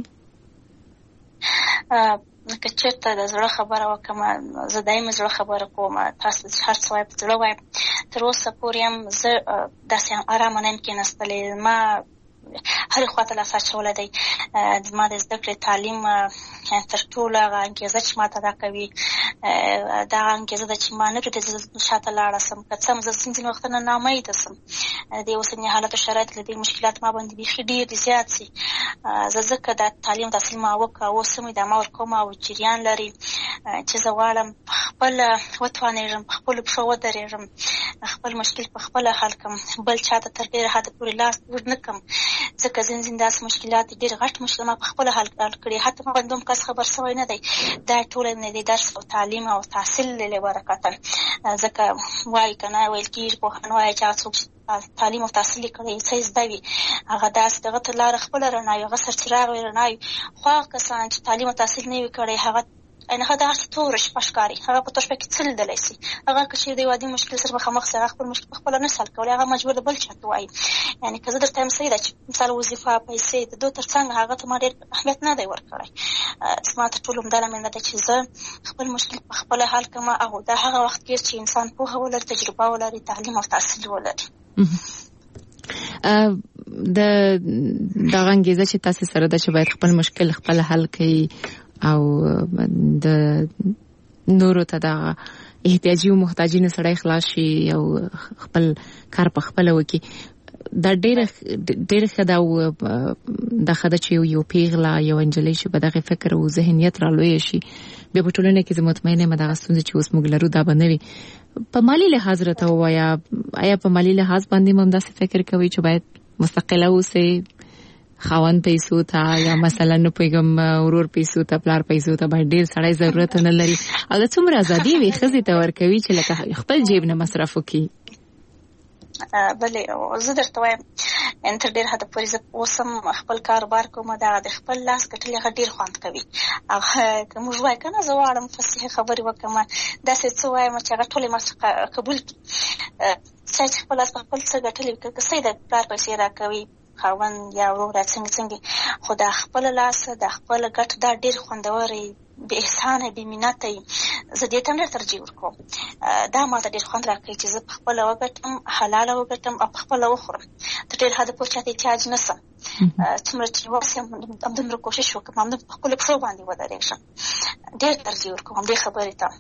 که چېرته د زړه خبره وکړم، زه دایمي زړه خبره کوم، تاسو هر څه وایي په زړه وایم. تر اوسه پورې هم زه داسې ارامه نه یم کېناستلې، ما هرې خوا ته لاس اچولی دی. زما د زده کړې تعلیم تر ټولو هغه انګېزه چې ما ته راکوي دا هغه انګېزه ده چې ما نه پرېږدي زه شاته لاړه سم. که څه هم زه ځینې وختونه ناامیده سم، د اوسني حالاتو شرایط له دې مشکلات ما باندې بیخي ډېر زیات سي. زه ځکه دا تعلیم تحصیل ما وکړه، اوس هم ادامه ورکوم او جریان لري چې زه غواړم په خپله وتوانېږم، په خپلو پښو ودرېږم، خپل مشکل په خپله حل کړم، بل چا ته تر ډېره حده پورې لاس اوږد نه کړم. ځکه ځینې داسې مشکلات ډېر غټ مشکل ما په خپله حل کړي، حتی ما باندې هم کس خبر سوی نه دی. دا ټوله د درس او تعلیم او تحصیل له برکته. ځکه وایي که نه ویل کېږي پوهان وایي چې هغه څوک تعلیم او تحصیل یې کړی څه یې زده وي هغه داسې دغه ته لاره خپله رڼاوي، هغه سرچراغ وي رڼاوي. خو هغه کسان چې تعلیم او تحصیل نه وي کړی هغه هغه داسې توره شپه ښکاري، هغه په توره شپه کې څه لیدلی شي. هغه که چېرې د یو عادي مشکل سره مخامخ شي، هغه خپل مشکل پخپله نه حل کولی، هغه مجبور د بل چا ته وایي. یعنې که زه درته یم صحیح ده چې مثال وظیفه، پیسې د دو تر څنګ هغه ته ما ډېر اهمیت نه دی ورکړی. زما تر ټولو همدا لامل ده چې زه خپل مشکل پخپله حل کړم او دا هغه وخت کې چې انسان پوهه ولري، تجربه ولري، تعلیم او تحصیل ولري. دغه انګېزه چې تاسې سره ده چې باید خپل مشکل خپله حل کړي او د نورو ته دغه احتیاجي او محتاجینو سړی خلاص شي او خپل کار په خپله وکړي. دا ډېر خدا او د خدا چې یو پیغلا یو انجلۍ شي په دغه فکر او ذهنیت را لوي شي به په ټولنه کې مطمئنه مدغه ستونزې چې اوس موږ لرو دا بنوي په مالی لحاظ راته وایا آیا په مالی لحاظ باندې هم داسې فکر کوي چې باید مستقله اوسئ خاوند پیسو ته یا مثلا نو پیغام ورور پیسو ته پلار پیسو ته باید ډیر سړی ضرورت نه لري او د څومره ازادي وي خزي ته ورکوي چې لکه خپل جیب نه مصرف وکړي. بلې زه درته وایم ان تر ډېر حده پورې زه اوسم خپل کاروبار کوم دا د خپل لاس ګټل هغه ډېر خوند کوي. که موږ وایو که نه زه غواړم فصیح خبرې وکړم داسې څه وایم چې هغه ټولې ما څخه قبول کړي چې خپل لاس په خپل څه ګټلي که څه یې د پلار پیسې راکوي خاوند یا ورور څنګه خو د خپل لاس د خپل ګټ دا ډېر خوندور به احسان به مننت زه دې ته نه ترجیح ورکوم. دا ما ته ډېر خوند راکوي چې زه خپل وګټم حلال وګټم او خپل وخورم تر ډېر حد پورې چې احتیاج نشم څومره چې واسم همدومره کوشش وکړم همدومره خپل پښو باندې ودرېږم ډېر ترجیح وروم دې خبرې ته.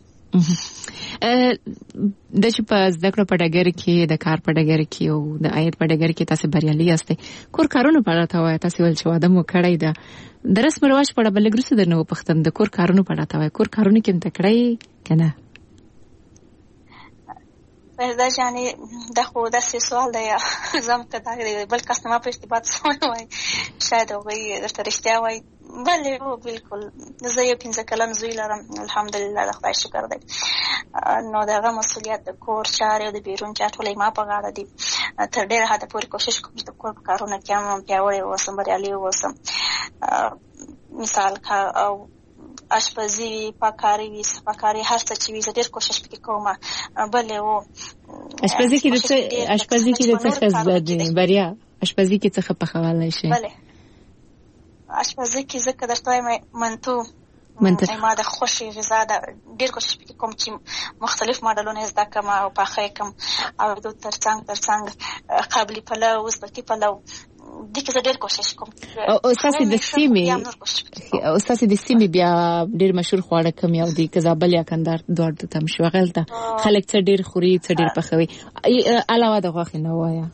د چې په زده کړو په ډګر کې د کار په ډګر کې او د عاید په ډګر کې تاسو بریالي یاستئ کور کارونو په اړه ته وایي تاسو ول چې واده مو کړی ده د رسم رواج په اړه بل ګرځو د نو پختم د کور کارونو په اړه ته وایي کور کارونو کې هم تکړی کنه دا جانې دا خو داسې سوال دی زم ته دا بل کس نه ما په ارتباط سوال وایي شاید هغوی درته رښتیا وایي بله هو بالکل زه یو 15 کلن زوی لرم الحمدلله د خدای شکر دی نو دغه مسؤلیت د کور چارې او د بیرون چارې ټولې ما په غاړه دي تر ډېره حده پورې کوشش کوم چې د کور په کارونو کې هم پیاوړې واوسم بریالي واوسم مثال او اشپزي پاکاري وي صفاکاري هر څه چې وي زه ډېر کوشش پکې کوم بلې و اشپزي کې د څه زده دي بریا اشپزي کې څه پخوالای شي بلې اشپزي کې زه که درته وایم منتو ما د خوښې غذا د ډېر کوشش پکې کوم چې مختلف ماډلونه زده کړم او پاخه یې کړم او د ترڅنګ قابلي پلو ازبکي پلو دې کې زه ډېر کوشش کوم. او ستاسې د سیمې بیا ډېر مشهور خواړه کوم یو دي که زابل یا کندهار دواړو ته هم شو هغلته خلک څه ډېر خوري څه ډېر پخوي علاوه د غوښې نه وایه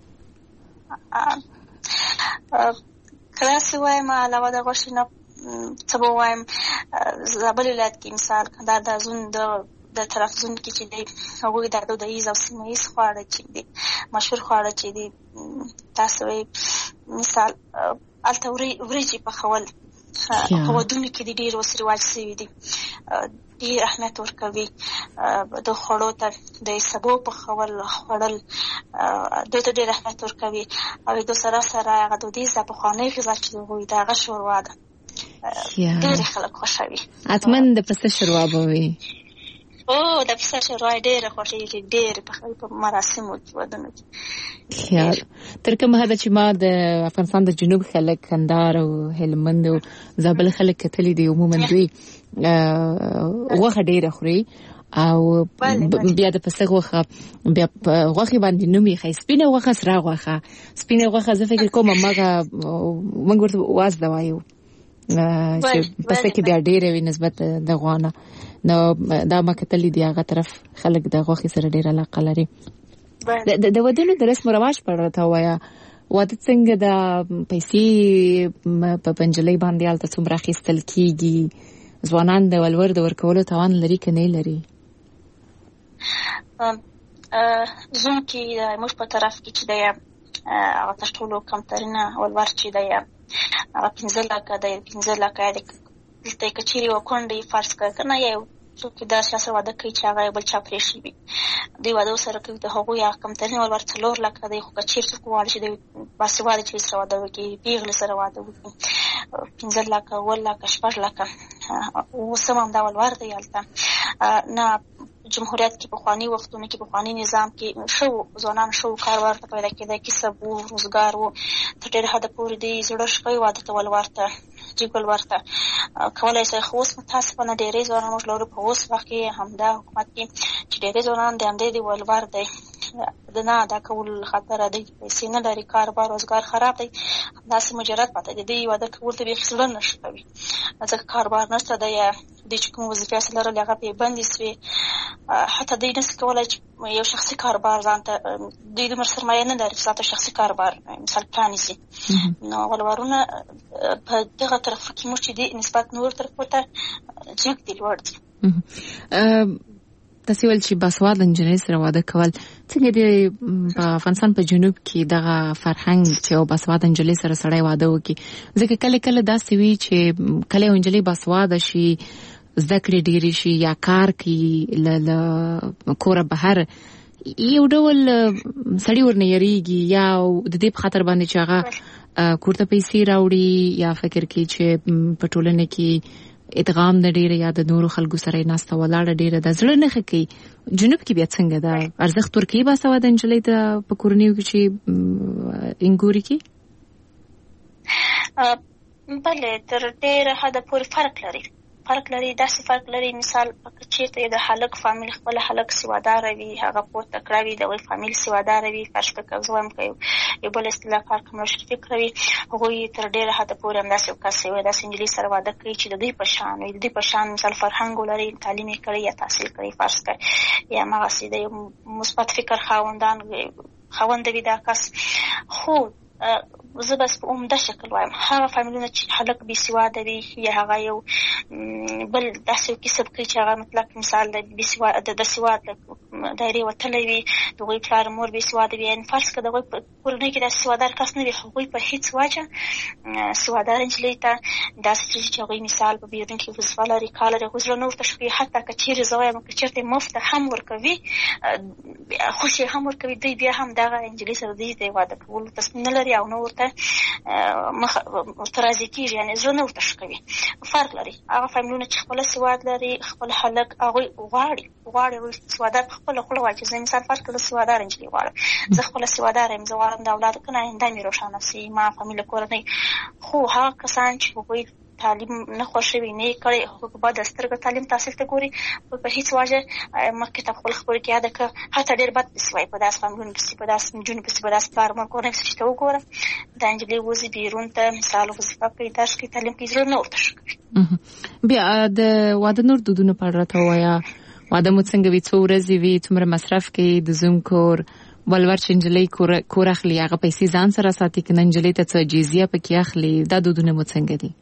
که داسې وایم علاوه د غوښې نه څه به وایم زابل ولایت کې مثال کندهار د زون د طرف زون کې چې دی هغوی د دودیز او سیمه ییز خواړه چې دي مشهور خواړه چې دي تاسو وایي مثال هلته وریجې پخول په ودونو کې دي ډېر اوس رواج شوي دي ډېر اهمیت ورکوي د خوړو ته د سبو پخول خوړل دوی ته ډېر اهمیت ورکوي او د سره سره هغه دودیزه پخوانۍ غذا چې هغوی د هغه شوروا ده ډېر خلک خوښوي حتما د پسه شوروا به وي د پسه شوروا ډېره خوښېږي ډېر پخوي په مراسمو کې ودونو کې تر کومه حده چې ما د افغانستان د جنوب خلک کندهار او هلمند او زابل خلک کتلي دي عموما دوی غوښه ډېره خوري او بیا د پسه غوښه بیا غوښې باندې نوم یې ښایي سپینه غوښه سره غوښه زه فکر کوم موږ ورته وازده وایو چې پسه کې بیا ډېره وي نسبت د غوا نه نو دا ما کتلي دي هغه طرف خلک د غوښې سره ډېره علاقه لري. د ودونو د رسم رواج په اړه ته وایه واده څنګه د پیسې په پنجلۍ باندې هلته څومره اخیستل کېږي ځوانان د ولور د ورکولو توان لري که نه لري؟ زموږ کې موږ په طرف کې چې دی هغه تر ټولو کمترینه ولور چې دی هغه 15 لکه دی 15 لکه دلته که چیرې یوه کونډه فرض کړه که نه یا یو څوک داسې سره واده کوي چې هغه بل چا پرېښی وي دوی واده ورسره کوي د هغوی هغه کمترین ولور 4 لکه دی خو که چیرې څوک وغواړي چې دوی باسواده چې سره واده وکړي پیغلې سره واده وکړي 15 لکه 8 لکه 6 لکه اوس هم همدا ولور دی هلته نه جمهوریت کې پخواني وختونو کې پخواني نظام کې ښه ځوانان ښه کار ورته پیدا کېدی کسب و روزګار و تر ډېره حده پورې دوی زړه ښه کوي واده ته ولور ته جګ ولور ته کولی شي خو اوس متاسفانه ډېری ځوانان موږ لرو په اوس وخت کې همدا حکومت کې چې ډېری ځوانان د همدې د ولور دی د نه ادا کولو خاطر د پیسې نه لري، کاروبار روزګار خراب دی، داسې مجرد پاتې دی، د واده کول ته بیخي زړه نشي کوي ځکه کاروبار نشته دی، یا د چې کوم وظیفې اصل لرل هغه پې بندې سوې، حتی دوی نشي کولی چې یو شخصي کاروبار ځان ته دوی دومره سرمایه نه لري چې ځان ته شخصي کاروبار مثال پرانیزي. نو ولورونه په دغه طرفو کې موږ چې دي نسبت نور طرفو ته جګ دي، لوړ دي. تاسې ویل چې باسواده نجلۍ سره واده کول څنګه دی په افغانستان په جنوب کې دغه فرهنګ چې یو باسواده نجلۍ سره سړی واده وکړي؟ ځکه کله کله داسې وي چې کله یو نجلۍ باسواده شي، زده کړې ډېرې شي یا کار کوي له کوره بهر، یو ډول سړی ورنه یریږي یا د دې په خاطر باندې چې هغه کور ته پیسې راوړي یا فکر کوي چې په ټولنه کې ادغام د ډیره یا د نورو خلکو سره ناسته ولاړه ډیره د زړه نه خکې. جنوب کې بیا څنګه ده ارزښت ورکوي باسواده نجلۍ ته په کورنیو کې چې انګوري کې؟ بله تر ډیره حده پورې فرق لري، داسې فرق لري. مثال که چېرته د هلک فامیل خپل هلک سواداره وي، هغه پور تکړه وي، د هغوی فامیل سواداره وي، فرض کړه زه وایم که یو بل اصطلاح کار کوم روشن فکره وي، هغوی تر ډېره حده پورې همداسې یو کس یوه داسې نجلۍ سره واده کوي چې د دوی په شان وي، د دوی په شان مثال فرهنګ ولري، تعلیم یې کړی یا تحصیل کړی فرض کړه، یا هماغسې د یو مثبت فکر خاوند وي دا کس. خو زه بس په عمده شکل وایم هغه فامیلونه چې هلک بې سواده وي یا هغه یو بل داسې یو کسب کوي چې هغه مطلق مثال د سواد دایرې وتلی وي، د هغوی پلار مور بې سواده وي، یعنې فرض کړه د هغوی په کورنۍ کې داسې سوادار کس نه وي، هغوی په هېڅ وجه سواداره نجلۍ ته داسې څه چې هغوی مثال په بیرون کې وظیفه لري، کار لري، هغوی زړه نه ورته ښه کوي. حتی که چېرې زه وایم که چېرته مفته هم ورکوي، خوشې هم ورکوي، دوی بیا هم دغه نجلۍ سره دوی د واده کولو تصمیم نه لري او نه ورته راضي کېږي، یعنې زړه نه ورته ښه کوي. فرق لري. هغه فامیلونه چې خپله سواد لري، خپل هلک هغوی غواړي هغوی سوادار په خپله خوله وایي چې زه مثال فرض کړه زه سواداره نجلۍ غواړم، زه خپله سواداره یم، زه غواړم د اولاد کنه آینده مې روښانه سي، ما فامیل کورنۍ. خو هغه کسان چې هغوی تعلیم نه خوښوي، نه یې کړی، هغوی به د سترګه تعلیم تحصیل ته ګوري، په هېڅ وجه مخکې ته خپل خبرې کې یاده کړه، حتی ډېر بد پسې وایي، په داسې فامیلونو پسې، په داسې نجونو پسې، په داسې پلار مور کورنۍ پسې چې ته وګوره دا نجلۍ وځي بیرون ته مثال وظیفه کوي، درس کوي، تعلیم کوي، زړه نه ورته ښه کوي. بیا د واده نور دودونه په اړه راته ووایه. واده مو څنګه وي، څو ورځې وي، څومره مصرف کوي، د زوم کور ولور چې نجلۍ کور اخلي هغه پیسې ځان سره ساتي که نه نجلۍ ته څه جزیه پکې اخلي، دا دودونه مو څنګه دي؟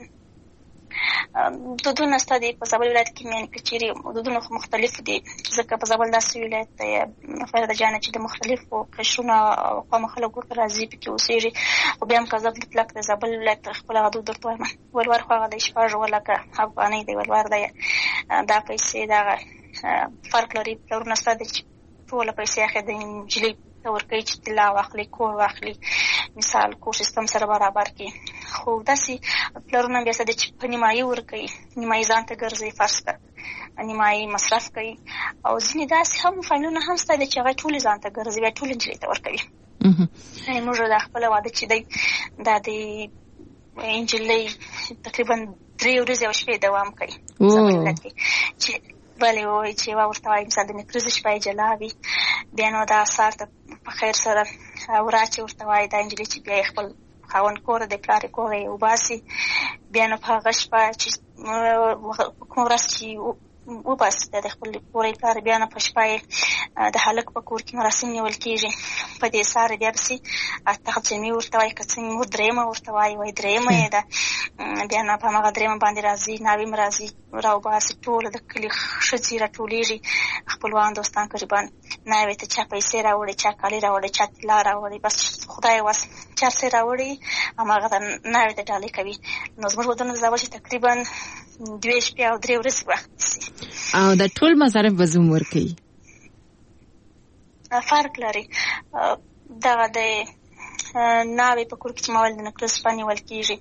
دودونه ستا دي په زابل ولایت کې مین که چېرې دودونه خو مختلف دي، ځکه په زابل داسې ولایت دی فرده جانه چې د مختلفو قشرونو او قومه خلک ورته راځي، پکې اوسېږي. خو بیا هم که زه مطلق د زابل ولایت خپل هغه دود درته وایم، ولور خو هغه دی 16,000 افغانۍ دی ولور دی، دا پیسې دغه فرق لري. پلرونه ستا دی چې ټوله پیسې اخلي د نجلۍ ته ورکوي چې طلا واخلي، کور واخلي، مثال کور سیستم سره برابر کړي. خو داسې پلرونه بیا څه دی چې په نیمایي ورکوي، نیمایي ځان ته ګرځوي، فرض کړه نیمایي مصرف کوي. او ځینې داسې هم فامیلونه هم شته دی چې هغه ټولې ځان ته ګرځوي، ټولې نجلۍ ته ورکوي. موږ دا خپله واده چې دی دا د نجلۍ تقریبا 3 ورځې او شپې دوام کوي چې بلې وایي چې یوه ورته وایي مثال د نکریزې شپه یې جلا وي، بیا نو دا سهار ته په خیر سره ورا چې ورته وایي دا نجلۍ چې بیا یې خپل خاوند کوره د پلار یې کوره یې وباسي، بیا نو په هغه شپه چې کومه ورځ چې وباسي د خپل کور یې پلار، بیا نو په شپه یې د هلک په کور کې مراسم نیول کېږي. په دې سهار بیا پسې تخڅمي ورته وایي، کڅمي مور درېیمه ورته وایي درېیمه یې ده، بیا نو په هماغه درېیمه باندې راځي، ناوې م راځي، راوباسي، ټوله د کلي ښځې راټولېږي، خپلوان دوستان قریبان، ناوې ته چا پیسې راوړي، چا کالي راوړي، چا طلا راوړي، بس خدای واس چا څه راوړي هماغه ته ناوې ته ډالۍ کوي. نو زموږ ودونه د زابل چې تقریبا 2 شپې او 3 ورځې وخت نیسي. او د ټول مصارف به زوم ورکوي؟ فرق لري. دغه د ناوې په کور کې چې مول د نکریز شپه نیول کېږي،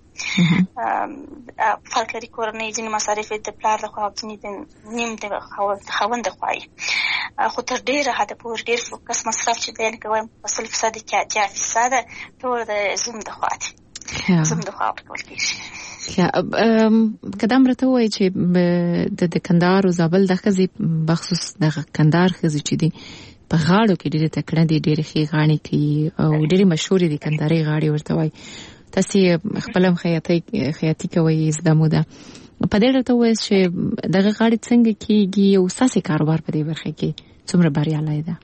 فرق لري. کورنۍ ځینې مصارف د پلار د خوا او ځینې د نیم د خاوند د خوا وي. خو تر ډېره حده پورې ډېر فوکس مصرف چې دی لکه وایم په 100% کې 80% ټول د زوم د خوا دي، زوم د خوا ورکول کېږي. که دا مرته ووایي چې د کندهار او زابل د ښځې بخصوص د کندهار ښځې چې دي په غاړو کې ډېر تکړه دي، ډېر ښې غاړې کوي او ډېر مشهور دي کندهاري غاړې ورته وایي. تاسو خپل هم خیاطي کوي زده موده په دې ډول وایي چې دغه غاړې څنګه کیږي او ساسي کاروبار په دې برخه کې څومره بریالي ده؟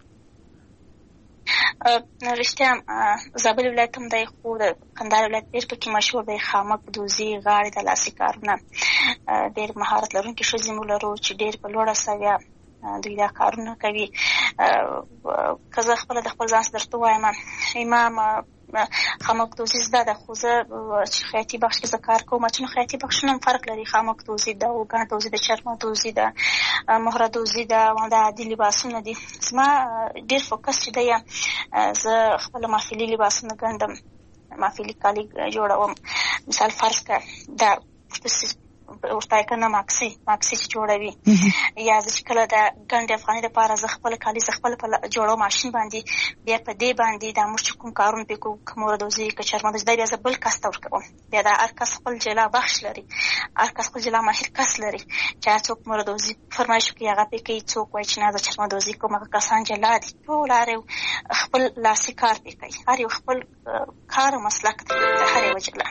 رښتیا زابل ولایت هم دی، خو د کندهار ولایت ډېر پکې مشهور دی. خامک، دوزي، غاړې، د لاسي کارونه ډېر مهارت لرونکي ښځې مو لرو چې ډېر په لوړه سویه دوی دا کارونه کوي. که زه خپله د خپل ځان څخه درته وایم، امام خامک دوزي زده ده، خو زه چې خیاطي بخش کې زه کار کوم چې نو خیاطي بخشونه هم فرق لري. خامک دوزي ده، اوږان دوزي ده، چرمه دوزي ده، مهره دوزي ده، د عادي لباسونه دي. زما ډېر فوکس چې دی زه خپله مافیلي لباسونه ګنډم، مافیلي کالي جوړوم. مثال فرض که دا ورته کنه ماکسي چې جوړوي، یا زه چې کله د ګنډې افغاني لپاره زه خپل کالي زه خپل په جوړو ماشین باندې بیا په دې باندې دا موږ چې کوم کارونه پې کوو، که مهره دوزي که چرمه دوزي، دا بیا زه بل کس ته ورکوم. بیا دا هر کس خپل جلا بخش لري، هر کس خپل جلا ماهر کس لري چې هر څوک مهره دوزي فرمایش وکړي هغه پې کوي، څوک وایي چې نه زه چرمه دوزي کوم، هغه کسان جلا دي. ټول هر یو خپل لاسي کار پې کوي، هر یو خپل کار او مسلک دی د هر یوه جلا.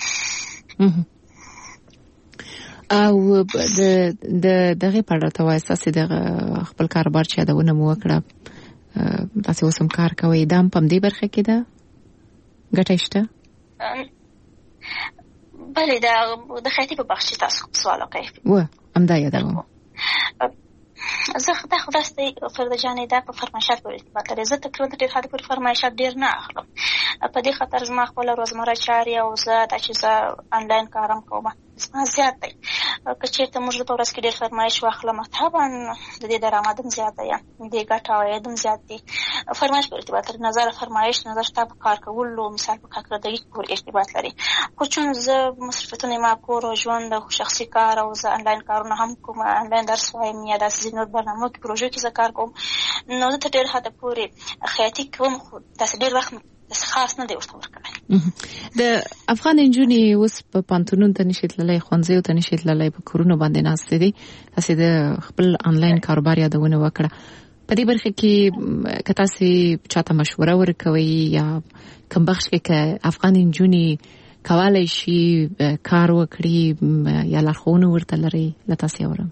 او دغه په اړه تاسو تاسو د خپل کاروبار چې یادونه مو وکړه، تاسو اوس هم کار کوئ، دا هم په دې برخه کې ده ګټه شته؟ بله، د خیاطي په بخش تاسو سوال وکړئ و همدا یادوم. زه خدای فرده جانې دا په فرمایشات پورې ارتباط لري. زه تقریبا ډېر حد پورې فرمایشات ډېر نه اخلم. په دې خاطر زما خپله روزمره چارې او زه دا چې زه انلاین کارم کوم زما زیات دی. که چېرته موږ په ورځ کې ډېر فرمایش واخلم، طبعا د دې درآمد هم زیات دی، د دې ګټه او عاید هم زیات دی. فرمایش پورې ارتباط لري. نظر فرمایش نظر شته په کار کولو، مثال په کارکردګي پورې ارتباط لري. خو چون زه مصرفیتونه ما کور او ژوند او شخصي کار او زه انلاین کارونه هم کوم، انلاین درس وایم یا داسې نور برنامو کې پروژو کې زه کار کوم، نو زه تر ډېر حده پورې خیاطي کوم، خو داسې ډېر وخت خاص نه دی ورته ورکړی. د افغان نجونې اوس په پانتونون ته نشي تللی، ښوونځیو ته نشي تللی، په کورونو باندې ناستې دي. تاسې د خپل انلاین کاروبار یادونه وکړه. په دې برخه کې که تاسې چاته مشوره ورکوئ یا کوم بخش کې که افغان نجونې کولی شي کار وکړي یا لارښوونه ورته لرئ، له تاسې اورم.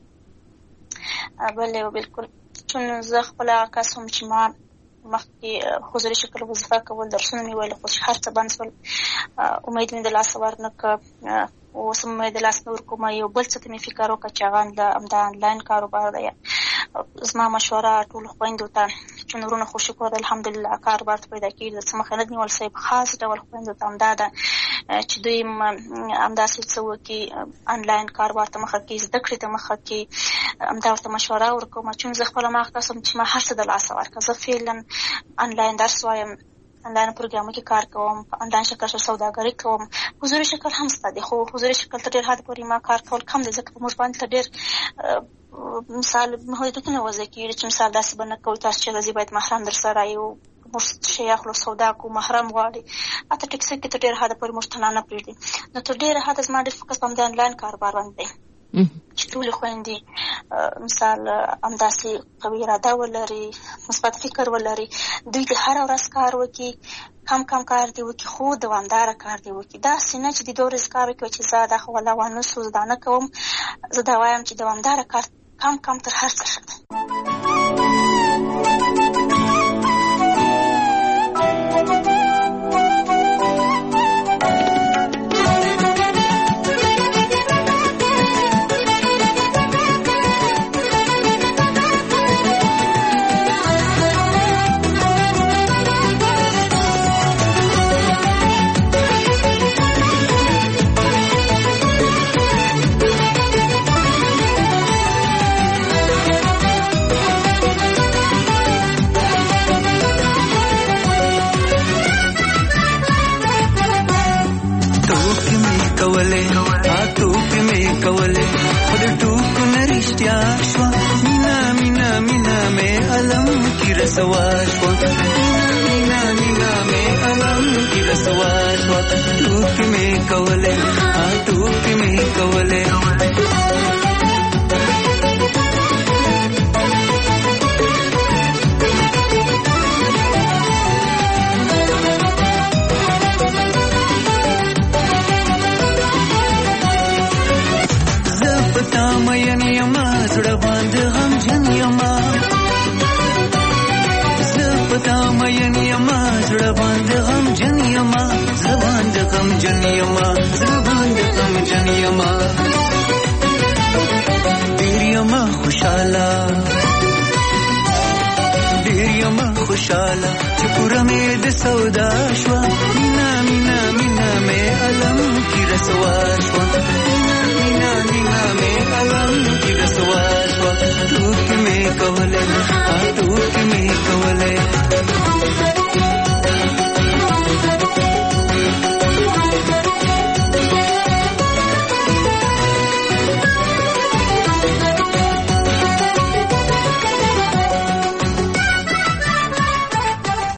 بله بالکل، چون زه خپله کس هم چې ما مخکې حضوري شکل وظیفه کول، درسونه مې ویل، خو هر څه بند شول، امید مې د لاسه ورنه کړ. اوس هم مې د لاس نه ورکوم. یو بل څه ته مې فکر وکړه چې هغه همدا انلاین کاروبار دی. زما مشوره ټولو خویندو ته چې نورونه خو شکر دی الحمدلله کاروبار ته پیدا کېږي، د څه مخه نه نیول صاحب، خاص ډول خویندو ته همدا ده چې دوی همداسې څه وکړي، انلاین کاروبار ته مخه کړي، زده کړې ته مخه کړي. همدا ورته مشوره ورکوم. چون زه خپله ما تاسو چې ما هر څه د لاسه ورکړه. زه فعلا انلاین درس وایم، انلاین پروګرامو کې کار کوم، په انلاین شکل سره سوداګري کوم. حضوري شکل هم شته دی، خو حضوري شکل تر ډېر حد پورې ما کار کول کم دی، ځکه په موږ باندې ډېر مثال محدودیتونه وضع کېږي چې مثال داسې به نه کوئ تاسو چې راځئ باید محرم در سره یو موږ شی اخلو سودا کوو، محرم غواړي، حتی ټکسي کې تر ډېر حده پورې موږ تنها نه پرېږدي. نو تر ډېره حده زما ډېر فوکس په همدې انلاین کاروبار باندې دی چې ټولې خویندې مثال همداسې قوي اراده ولري، مثبت فکر ولري، دوی د هره ورځ کار وکړي، کم کار دی وکړي، خو دوامداره کار دی وکړي. داسې نه چې د 2 ورځې کار وکړي چې زه دا خو والله وانه سو زه دا نه کوم. زه دا وایم چې دوامداره کار کم تر هر څه ښه دی. خوشاله چې پوره مې د سودا شوه مینا مینا مینا مې علم کې رسوا شوه مینا مینا مینا مې علم کې رسوا شوه ټوکې مې کولې